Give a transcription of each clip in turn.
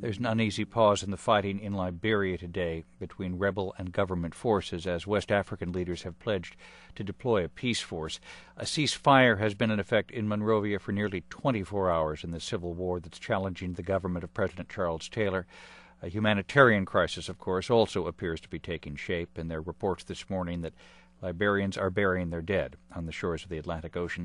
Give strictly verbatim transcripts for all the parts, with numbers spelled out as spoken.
There's an uneasy pause in the fighting in Liberia today between rebel and government forces as West African leaders have pledged to deploy a peace force. A ceasefire has been in effect in Monrovia for nearly twenty-four hours in the civil war that's challenging the government of President Charles Taylor. A humanitarian crisis, of course, also appears to be taking shape, and there are reports this morning that Liberians are burying their dead on the shores of the Atlantic Ocean.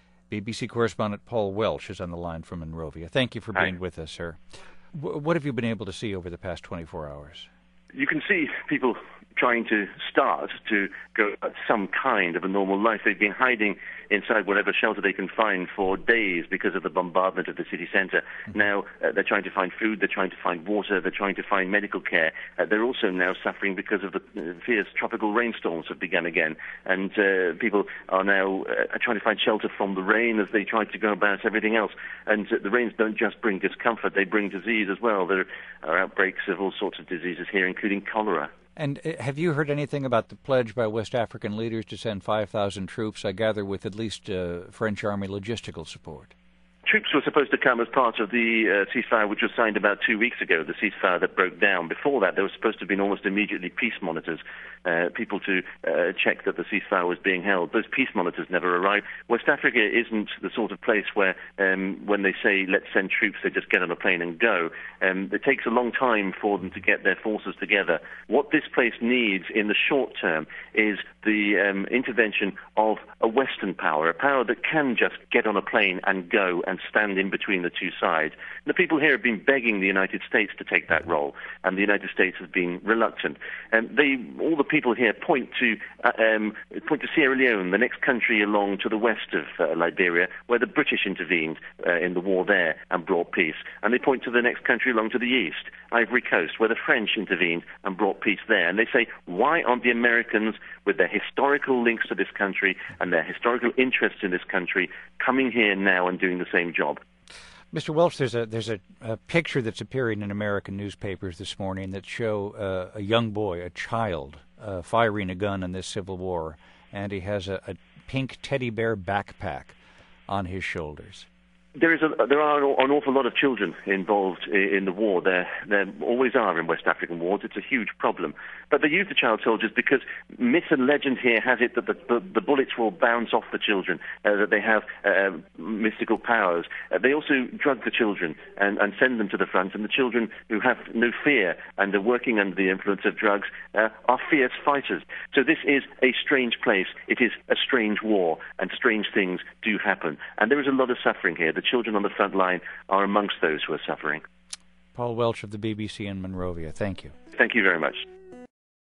B B C correspondent Paul Welch is on the line from Monrovia. Thank you for being Hi. with us, sir. What have you been able to see over the past twenty-four hours? You can see people trying to start to go at some kind of a normal life. They've been hiding inside whatever shelter they can find for days because of the bombardment of the city centre. Mm-hmm. Now uh, they're trying to find food, they're trying to find water, they're trying to find medical care. Uh, they're also now suffering because of the uh, fierce tropical rainstorms have begun again. And uh, people are now uh, trying to find shelter from the rain as they try to go about everything else. And uh, the rains don't just bring discomfort, they bring disease as well. There are outbreaks of all sorts of diseases here, including cholera. And have you heard anything about the pledge by West African leaders to send five thousand troops, I gather, with at least uh, French Army logistical support? Troops were supposed to come as part of the uh, ceasefire which was signed about two weeks ago, the ceasefire that broke down. Before that, there was supposed to have been almost immediately peace monitors, uh, people to uh, check that the ceasefire was being held. Those peace monitors never arrived. West Africa isn't the sort of place where um, when they say, let's send troops, they just get on a plane and go. Um, it takes a long time for them to get their forces together. What this place needs in the short term is the um, intervention of a Western power, a power that can just get on a plane and go and stand in between the two sides. The people here have been begging the United States to take that role, and the United States has been reluctant. And they, all the people here point to uh, um, point to Sierra Leone, the next country along to the west of uh, Liberia, where the British intervened uh, in the war there and brought peace. And they point to the next country along to the east, Ivory Coast, where the French intervened and brought peace there. And they say, why aren't the Americans, with their historical links to this country and their historical interests in this country, coming here now and doing the same job? Mister Welch, there's a there's a, a picture that's appearing in American newspapers this morning that show uh, a young boy, a child, uh, firing a gun in this civil war, and he has a, a pink teddy bear backpack on his shoulders. There is a, there are an awful lot of children involved in the war. There, there always are in West African wars. It's a huge problem. But they use the child soldiers because myth and legend here has it that the, the, the bullets will bounce off the children, uh, that they have uh, mystical powers. Uh, they also drug the children and, and send them to the front, and the children who have no fear and are working under the influence of drugs uh, are fierce fighters. So this is a strange place. It is a strange war, and strange things do happen. And there is a lot of suffering here. The children on the front line are amongst those who are suffering. Paul Welch of the B B C in Monrovia, thank you. Thank you very much.